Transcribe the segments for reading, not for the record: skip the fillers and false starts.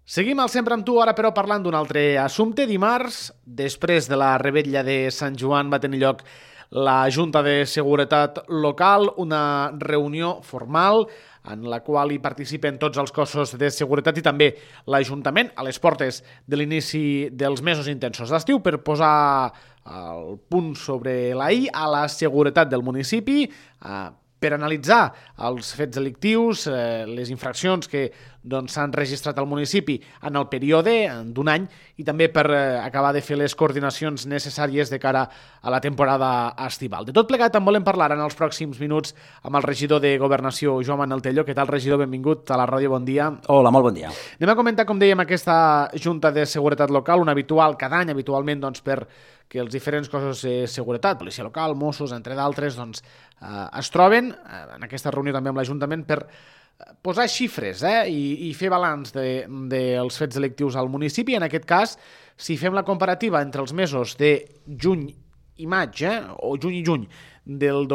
Seguim al Sempre amb tu, ara però parlant d'un altre assumpte. Dimarts, després de la revetlla de Sant Joan, va tenir lloc la Junta de Seguretat Local, una reunió formal en la qual hi participen tots els cossos de seguretat i també l'Ajuntament a les portes de l'inici dels mesos intensos d'estiu per posar el punt sobre la i a la seguretat del municipi, per analitzar els fets delictius, les infraccions que s'han registrat al municipi en el període d'un any i també per acabar de fer les coordinacions necessàries de cara a la temporada estival. De tot plegat en volem parlar en els pròxims minuts amb el regidor de Governació, Joan Manel Tello. Què tal, regidor? Benvingut a la ràdio, bon dia. Hola, molt bon dia. Anem a comentar, com dèiem, aquesta Junta de Seguretat Local, una habitual cada any, habitualment per que els diferents cossos de seguretat, policia local, Mossos, entre d'altres, es troben en aquesta reunió també amb l'Ajuntament per posar xifres i fer balanç dels fets delictius al municipi. En aquest cas, si fem la comparativa entre els mesos de juny i maig, o juny i juny del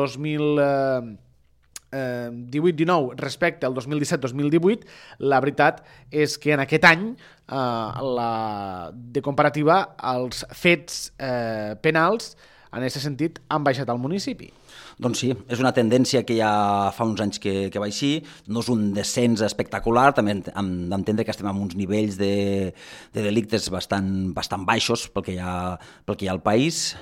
2018-19 respecte al 2017-2018, la veritat és que en aquest any, de comparativa, els fets penals en aquest sentit han baixat al municipi. Doncs sí, és una tendència que ja fa uns anys que va així, no és un descens espectacular, també hem d'entendre que estem en uns nivells de delictes bastant baixos pel que hi ha al país,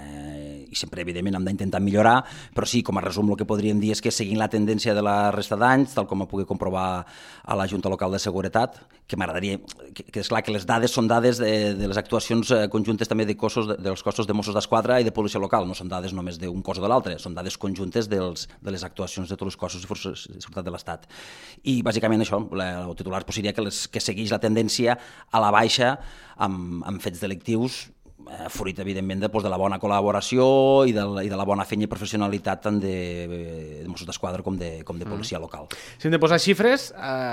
i sempre, evidentment, hem d'intentar millorar, però sí, com a resum, el que podríem dir és que seguint la tendència de la resta d'anys, tal com ho pugui comprovar a la Junta Local de Seguretat, que m'agradaria, que és clar que les dades són dades de les actuacions conjuntes també dels cossos de Mossos d'Esquadra i de policia local, no són dades només d'un cos o de l'altre, són dades conjuntes de les actuacions de tots els cossos de forces de seguretat de l'Estat. I, bàsicament, això, el titular seria que segueix la tendència a la baixa amb fets delictius, fruit, evidentment, de la bona col·laboració i de la bona feina i professionalitat tant de Mossos d'Esquadra com de policia local. Si hem de posar xifres,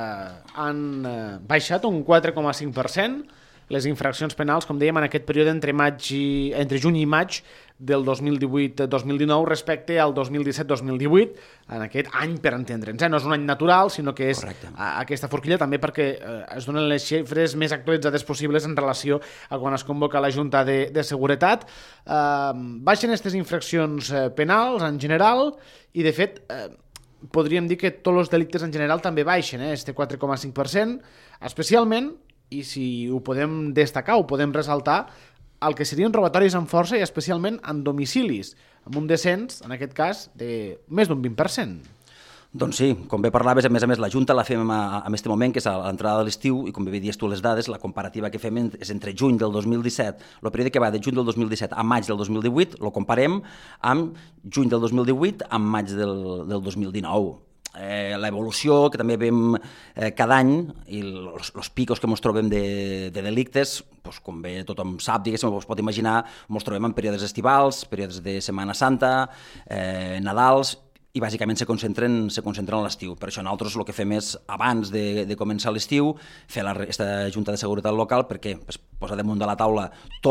han baixat un 4,5% les infraccions penals, com dèiem, en aquest període entre juny i maig del 2018-2019 respecte al 2017-2018, en aquest any, per entendre'ns. No és un any natural, sinó que és aquesta forquilla també perquè es donen les xifres més actualitzades possibles en relació a quan es convoca la Junta de Seguretat. Baixen aquestes infraccions penals en general i, de fet, podríem dir que tots els delictes en general també baixen, este 4,5%, especialment, i si ho podem destacar, ho podem ressaltar, el que serien robatoris amb força i especialment en domicilis, amb un descens, en aquest cas, de més d'un 20%. Doncs sí, com bé parlaves, a més, la Junta la fem en aquest moment, que és a l'entrada de l'estiu, i com bé dius tu les dades, la comparativa que fem és entre juny del 2017, el període que va de juny del 2017 a maig del 2018, el comparem amb juny del 2018 a maig del 2019. L'evolució que també veiem cada any i els picos que ens trobem de delictes, com bé tothom sap, diguéssim, es pot imaginar, ens trobem en períodes estivals, períodes de Setmana Santa, Nadals, i bàsicament se concentren a l'estiu. Per això nosaltres el que fem és, abans de començar l'estiu, fer aquesta Junta de Seguretat Local perquè posar damunt de la taula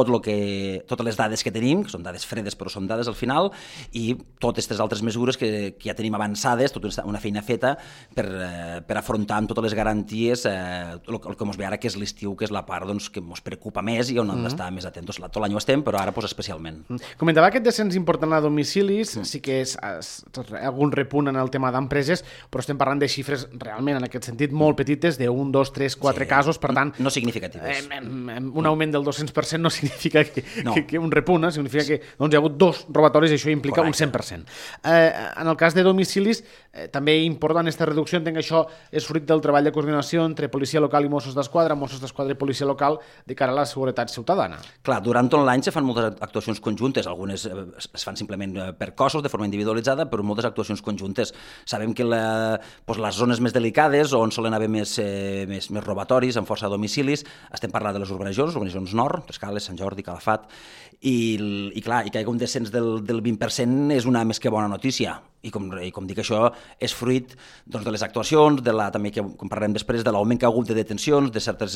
totes les dades que tenim, que són dades fredes però són dades al final, i totes aquestes altres mesures que ja tenim avançades, tota una feina feta per afrontar amb totes les garanties el que ens ve ara, que és l'estiu, que és la part que ens preocupa més i on hem d'estar més atents. Tot l'any ho estem, però ara especialment. Comentava aquest descens important a domicilis, sí que és algun repunt en el tema d'empreses, però estem parlant de xifres realment, en aquest sentit, molt petites, de 1, 2, 3, 4 casos, per tant... No significatives. Un augment del 200% no significa que un repunt, significa que hi ha hagut 2 robatoris i això implica un 100%. En el cas de domicilis, també important aquesta reducció, entenc que això és fruit del treball de coordinació entre policia local i Mossos d'Esquadra i policia local de cara a la seguretat ciutadana. Clar, durant tot l'any se fan moltes actuacions conjuntes, algunes es fan simplement per cossos, de forma individualitzada, però moltes actuacions conjuntes. Sabem que les zones més delicades, on solen haver més robatoris amb força de domicilis, estem parlant de les urbanitzons nord, Escales, Sant Jordi, Calafat, i clar, que hi hagi un descens del 20% és una més que bona notícia. com dic, això és fruit doncs, de les actuacions, també que com parlarem després, de l'augment que ha hagut de detencions, de certes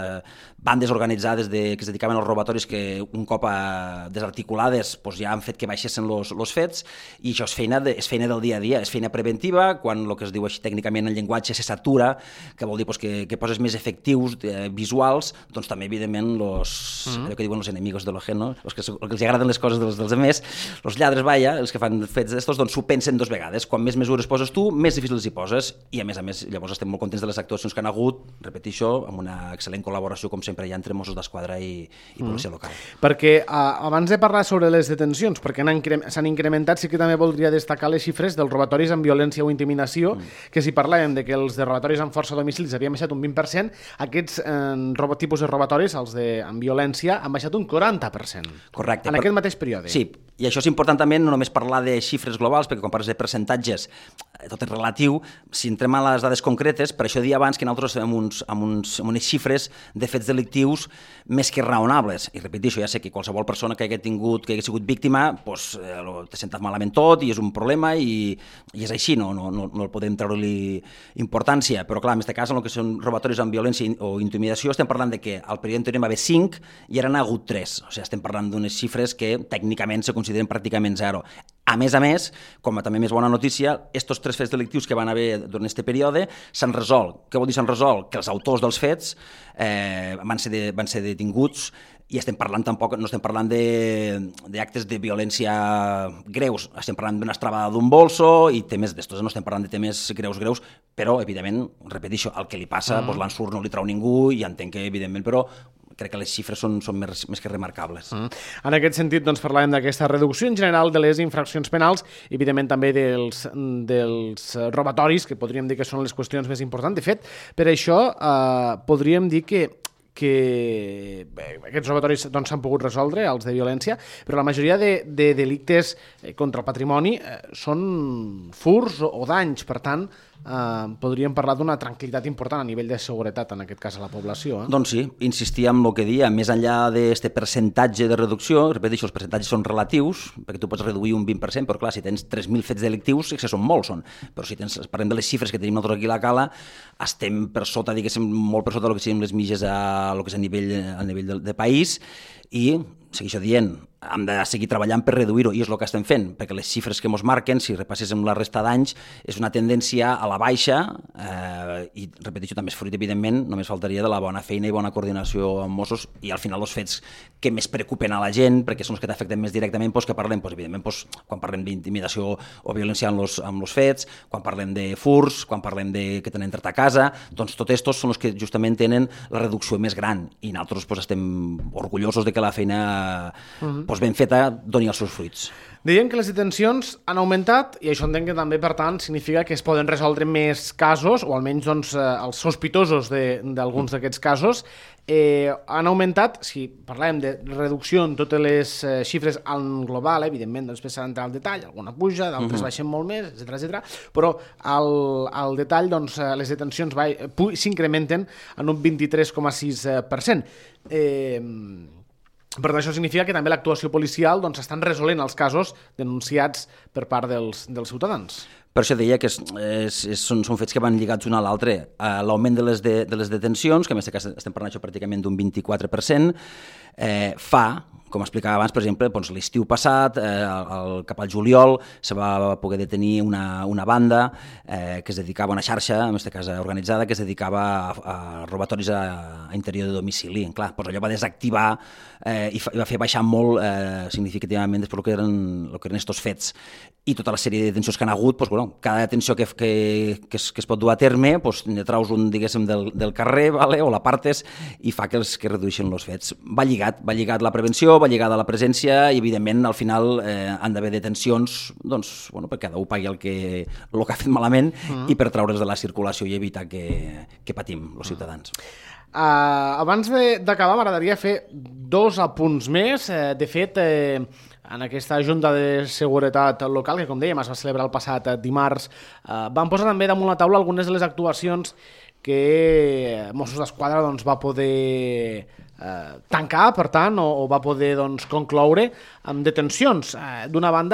bandes organitzades que es dedicaven als robatoris que un cop desarticulades doncs, ja han fet que baixessin els fets, i això és feina del dia a dia, és feina preventiva, quan el que es diu així tècnicament en llenguatge se satura, que vol dir doncs, que poses més efectius visuals, doncs també evidentment allò que diuen els enemigos de l'ojeno, els que els agraden les coses dels altres, els lladres, els que fan fets d'estos, doncs s'ho pensen dos vegades. Quan més mesures poses tu, més difícils hi poses, i a més, llavors estem molt contents de les actuacions que han hagut, repeteixo, amb una excel·lent col·laboració, com sempre hi ha entre Mossos d'Esquadra i policia local. Perquè abans de parlar sobre les detencions, perquè s'han incrementat, sí que també voldria destacar les xifres dels robatoris amb violència o intimidació, que si parlàvem de que els de robatoris amb força a domicilis havien baixat un 20%, aquests tipus de robatoris, els amb violència, han baixat un 40%. Correcte. En aquest mateix període. Sí, i això és important també no només parlar de xifres globals, perquè quan parles de percentatges tot és relatiu, si entrem a les dades concretes, per això dia abans que nosaltres amb unes xifres de fets delictius més que raonables. I repeteixo, ja sé que qualsevol persona que hagi sigut víctima, t'ha sentat malament tot i és un problema i és així, no el podem treure-li importància, però clar, en aquest cas, en el que són robatoris amb violència o intimidació, estem parlant de que al període anterior va haver 5 i ara n'ha hagut 3. O sigui, estem parlant d'unes xifres que tècnicament se consideren pràcticament zero. A més, com a també més bona notícia, estos 3 fets delictius que van haver durant aquest període s'han resolt. Què vol dir s'han resolt? Que els autors dels fets van ser detinguts, i no estem parlant d'actes de violència greus, estem parlant d'una estrabada d'un bolso i temes d'estos, no estem parlant de temes greus, però, evidentment, repeteixo, el que li passa, l'ensurt no li trau ningú, i entenc que, evidentment, però crec que les xifres són més que remarcables. En aquest sentit, doncs, parlàvem d'aquesta reducció en general de les infraccions penals, i evidentment també dels robatoris, que podríem dir que són les qüestions més importants. De fet, per això podríem dir que aquests robatoris s'han pogut resoldre, els de violència, però la majoria de delictes contra el patrimoni són furts o danys. Per tant, podríem parlar d'una tranquil·litat important a nivell de seguretat, en aquest cas a la població. Doncs sí, insistia en el que deia, més enllà d'aquest percentatge de reducció, repeteixo, els percentatges són relatius, perquè tu pots reduir un 20%, però clar, si tens 3.000 fets delictius, que són molts, però si parlem de les xifres que tenim nosaltres aquí a la Cala, estem per sota, diguéssim, molt per sota del que siguin les mitges a lo que és a nivell de país, i segueixo dient, hem de seguir treballant per reduir-ho, i és el que estem fent, perquè les xifres que ens marquen, si repasséssim la resta d'anys, és una tendència a la baixa, i repeteixo, també és fruit, evidentment, només faltaria de la bona feina i bona coordinació amb Mossos, i al final els fets que més preocupen a la gent, perquè són els que t'afecten més directament, que parlem, evidentment, quan parlem d'intimidació o violència amb els fets, quan parlem de furs, quan parlem que t'han entrat a casa, doncs tots estos són els que justament tenen la reducció més gran, i nosaltres estem orgullosos de que la feina ben feta doni els seus fruits. Dèiem que les detencions han augmentat, i això entenc que també, per tant, significa que es poden resoldre més casos, o almenys els sospitosos d'alguns d'aquests casos. Han augmentat, si parlem de reducció en totes les xifres en global, evidentment, després s'ha d'entrar al detall, alguna puja, d'altres baixen molt més, etc. Però al detall, les detencions s'incrementen en un 23,6%. Per tant, això significa que també l'actuació policial estan resolent els casos denunciats per part dels ciutadans. Per això deia que són fets que van lligats un a l'altre. L'augment de les detencions, que en aquest cas estem parlant això pràcticament d'un 24%, fa, com explicava abans, per exemple, l'estiu passat, cap al juliol, se va poder detenir una banda que es dedicava a una xarxa, en aquest cas organitzada, que es dedicava a robatoris a interior de domicili. Clar, allò va desactivar i va fer baixar molt significativament després el que eren estos fets. I tota la sèrie de detencions que han hagut, cada detenció que es pot dur a terme, ne traus un, diguéssim, del carrer, o l'apartes, i fa que redueixin els fets. Va lligat la prevenció, va lligada a la presència, i evidentment al final han d'haver detencions perquè cada un pagui el que ha fet malament i per traure's de la circulació i evitar que patim els ciutadans. Abans d'acabar m'agradaria fer 2 apunts més. De fet, en aquesta Junta de Seguretat Local, que com dèiem es va celebrar el passat dimarts, van posar també damunt la taula algunes de les actuacions que Mossos d'Esquadra va poder tancar, per tant, o va poder concloure amb detencions. D'una banda,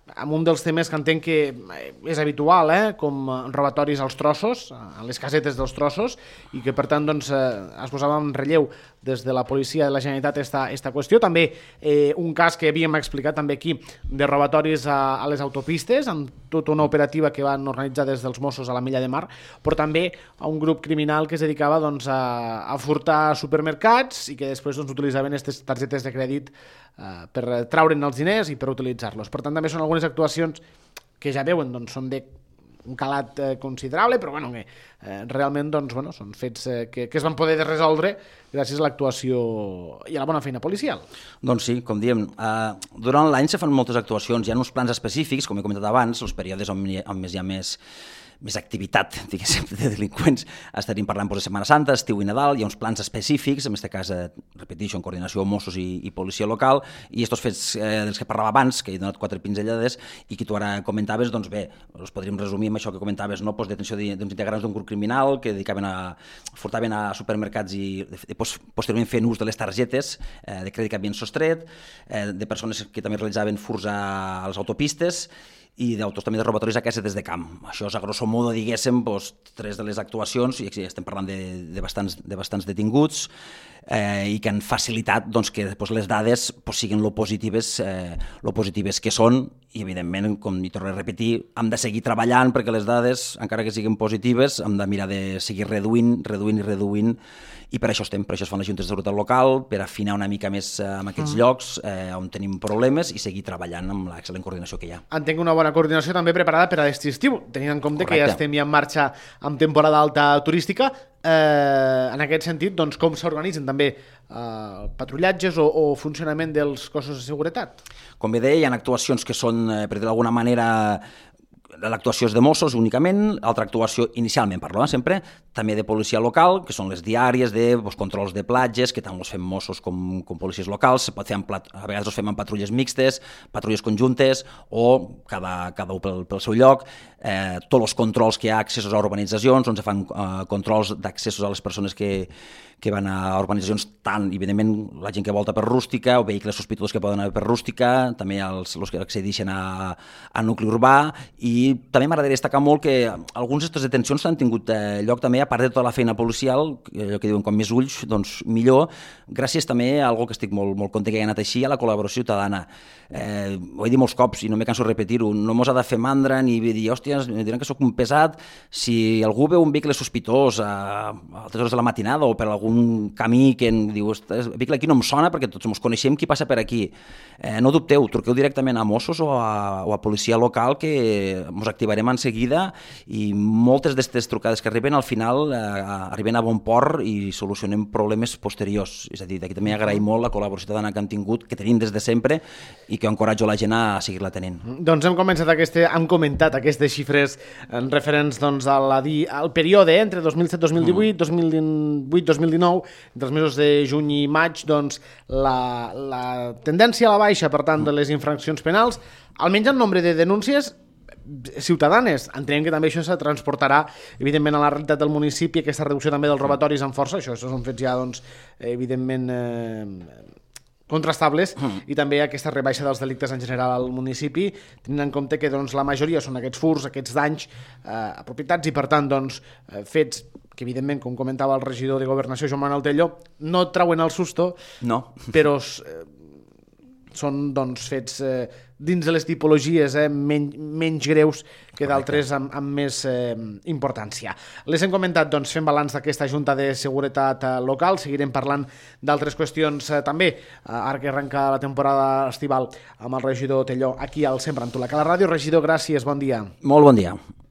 amb un dels temes que entenc que és habitual, com robatoris als trossos, a les casetes dels trossos, i que per tant doncs, es posava en relleu des de la policia de la Generalitat esta qüestió. També un cas que havíem explicat també aquí de robatoris a les autopistes, amb tota una operativa que van organitzar des dels Mossos a la Milla de Mar, però també a un grup criminal que es dedicava doncs, a furtar supermercats i que després doncs, utilitzaven aquestes targetes de crèdit per traure'n els diners i per utilitzar-los. Per tant, també són algunes actuacions que ja veuen, doncs, són d'un calat considerable, però bueno, realment doncs, bueno, són fets que es van poder resoldre gràcies a l'actuació i a la bona feina policial. Doncs sí, com diem, durant l'any se fan moltes actuacions, hi ha uns plans específics, com he comentat abans, els períodes on hi ha més activitat, diguéssim, de delinqüents. Estaríem parlant de Setmana Santa, estiu i Nadal, hi ha uns plans específics, en aquest cas, repeteixo, en coordinació amb Mossos i policia local, i aquests fets dels que parlava abans, que he donat 4 pinzellades, i que tu ara comentaves, doncs bé, els podríem resumir amb això que comentaves, no? Detenció d'uns integrants d'un grup criminal que furtaven a supermercats i posteriorment feien ús de les targetes de crèdit que havien sostret, de persones que també realitzaven furts a les autopistes, i d'autors també de robatoris a casetes de camp. Això és, a grosso modo, diguéssim, 3 de les actuacions, i estem parlant de bastants detinguts, i que han facilitat que les dades siguin lo positives que són, i evidentment, com hi torno a repetir, hem de seguir treballant perquè les dades, encara que siguin positives, hem de mirar de seguir reduint, i per això es fan les juntes de seguretat local, per afinar una mica més en aquests llocs on tenim problemes i seguir treballant amb l'excel·lent coordinació que hi ha. Entenc una bona coordinació també preparada per a l'estiu estiu, tenint en compte que ja estem ja en marxa amb temporada alta turística. En aquest sentit, doncs, com s'organitzen també patrullatges o funcionament dels cossos de seguretat? Com bé deia, hi ha actuacions que són, per dir d'alguna manera, l'actuació és de Mossos únicament, altra actuació inicialment parlo sempre, també de policia local, que són les diàries de controls de platges, que tant els fem Mossos com policies locals, a vegades els fem en patrulles mixtes, patrulles conjuntes o cada un pel seu lloc, tots els controls que hi ha accessos a urbanitzacions, on se fan controls d'accessos a les persones que van a urbanitzacions, tant, evidentment, la gent que volta per rústica o vehicles sospitosos que poden haver per rústica, també els que accedeixen a nucli urbà, i també m'agradaria destacar molt que algunes d'aquestes detencions han tingut lloc també, a part de tota la feina policial, allò que diuen, com més ulls, doncs millor, gràcies també a algo que estic molt content que hagi anat així, a la col·laboració ciutadana. Ho he dit molts cops i no me canso de repetir-ho, no mos ha de fer mandra ni dir, hòstia, em diran que sóc un pesat. Si algú veu un vehicle sospitós a altres hores de la matinada o per algun camí que diu, el vehicle aquí no em sona perquè tots ens coneixem qui passa per aquí, no dubteu, truqueu directament a Mossos o a policia local, que ens activarem en seguida, i moltes d'aquestes trucades que arriben al final arriben a bon port i solucionem problemes posteriors. És a dir, d'aquí també agraïm molt la col·laboració ciutadana que han tingut, que tenim des de sempre, i que encoratjo la gent a seguir-la tenint. Doncs hem comentat aquestes xifres referents al període entre 2007-2018, 2018-2019, entre els mesos de juny i maig, doncs la tendència a la baixa, per tant, de les infraccions penals, almenys en nombre de denúncies ciutadanes. Entenem que també això se transportarà, evidentment, a la realitat del municipi, aquesta reducció també dels robatoris amb força, això són fets ja, doncs, evidentment, contrastables, i també aquesta rebaixa dels delictes en general al municipi, tenint en compte que doncs, la majoria són aquests furts, aquests danys a propietats, i per tant doncs, fets que evidentment, com comentava el regidor de Governació, Joan Manuel Telló, no trauen el susto, però són doncs, fets dins de les tipologies menys greus que d'altres amb més importància. Les hem comentat, doncs, fem balanç d'aquesta Junta de Seguretat Local, seguirem parlant d'altres qüestions també, ara que arrenca la temporada estival amb el regidor Telló aquí al Sempre amb tu, la Cala Ràdio. Regidor, gràcies, bon dia. Molt bon dia.